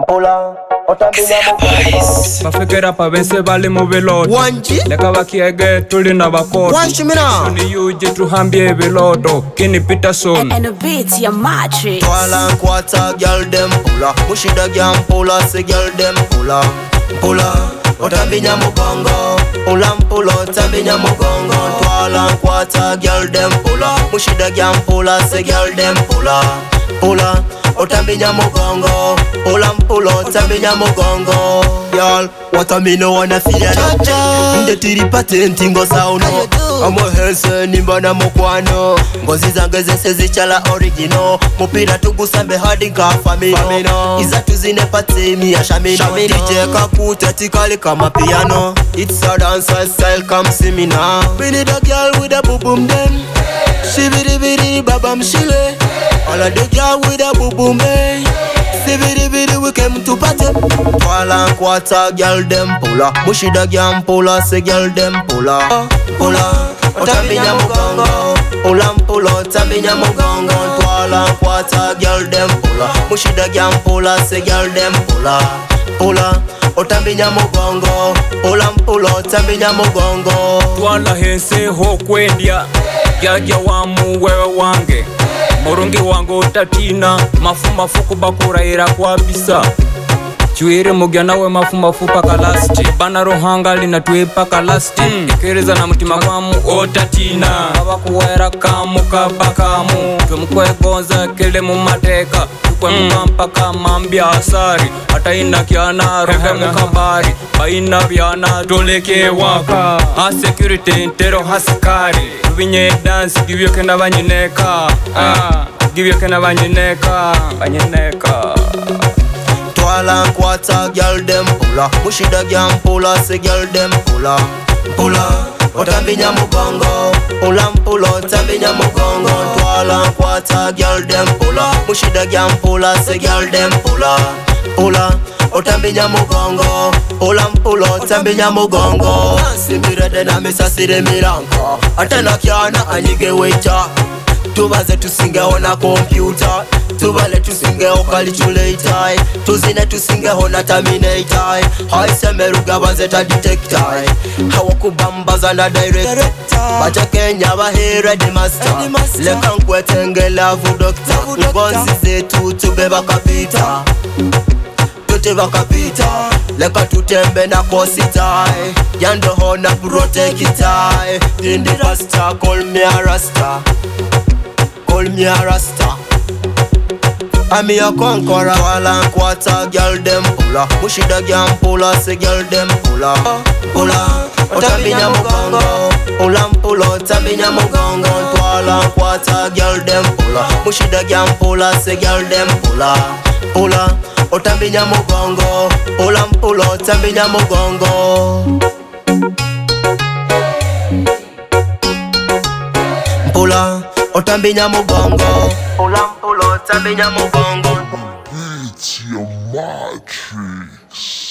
Mpula otambinya mugongo bafekera pabense bali mu biloto Wanji leka bakiege tuli na bakoto Wanji mina ni yuje tuhambye biloto Kini Peterson and the beats your matrix. Twala nkwata girl dem pula Mushida gyal mpula se girl dem pula Mpula otambinya mugongo Pula mpula otambinya mugongo Twala nkwata girl dem pula Mushida gyal mpula se girl dem pula Pula otambinya mugongo Pula mpula otambinya mugongo Girl, what I mean no wanna feel ya Ndetiri patenti ngo sauno Amo hense nimba na mukwano Ngozi zange zese zichala original Mupira tugusambe hadi nka famino Iza tuzine patemi ya shamino DJ kakute tikali kama piano It's a dance style come see me now We need a girl with a boom boom then Shibidi bidi babam shile All of the girl with a boom boom bang Sibidi bidi we came to party Twala nkwata girl dem pula Mushida gyal mpula se girl dem pula Pula otambinya mugongo Pula mpula otambinya mugongo Twala nkwata girl dem pula Mushida gyal mpula se girl dem pula Pula otambinya mugongo Pula mpula otambinya mugongo Twala hense ho kwendya Gyagya wamu wewe wange Morungi wangu tatina Mafu kubakuraira kwa bisa Chwere mugya nawe mafu paka lasti Bana rohanga lina tuwe paka lasti Ikereza na mutima wamu otatina Abakuwera kamu kabakamu Tumkwe gonza kele mumateka Tukwe mukampaka mambia asari Hata ina kiana rohe mukabari Baina vyana toleke waka Ha security intero hasikari Tuvinye dance givyo kena banyineka Givyo kena banyineka Twala nkwata girl dem pula Mushida gyal mpula se girl dem pula Pula otambinya mugongo Pula mpula otambinya mugongo Twala nkwata girl dem pula Mushida gyal mpula se girl dem pula Pula otambinya mugongo Pula mpula otambinya mugongo Simbirede na misasire miranka Atena kiana anyige wecha Tubaze tusingeho na computer Tubale tusingeho calculator Tuzine tusingeho na terminator Haisemeruga banzeta detector Hawakubambaza na director Bacha Kenya bahere di master Leka nkwetenge lavu doctor Ngonzi zetu tubeba kapita Tuteba kapita Leka tutembe na kositai Yando hona protekitai Dindi rasta call me a rasta Call me a rasta I'm a conqueror Twala nkwata girl dem pula Mushida gyal mpula se girl dem pula Pula otambinya mugongo Pula mpula otambinya mugongo Twala nkwata girl dem pula Mushida gyal mpula se girl dem pula Pula otambinya mugongo Pula mpula otambinya mugongo Pula otambinya mugongo Pula mpula otambinya mugongo Beats your matrix.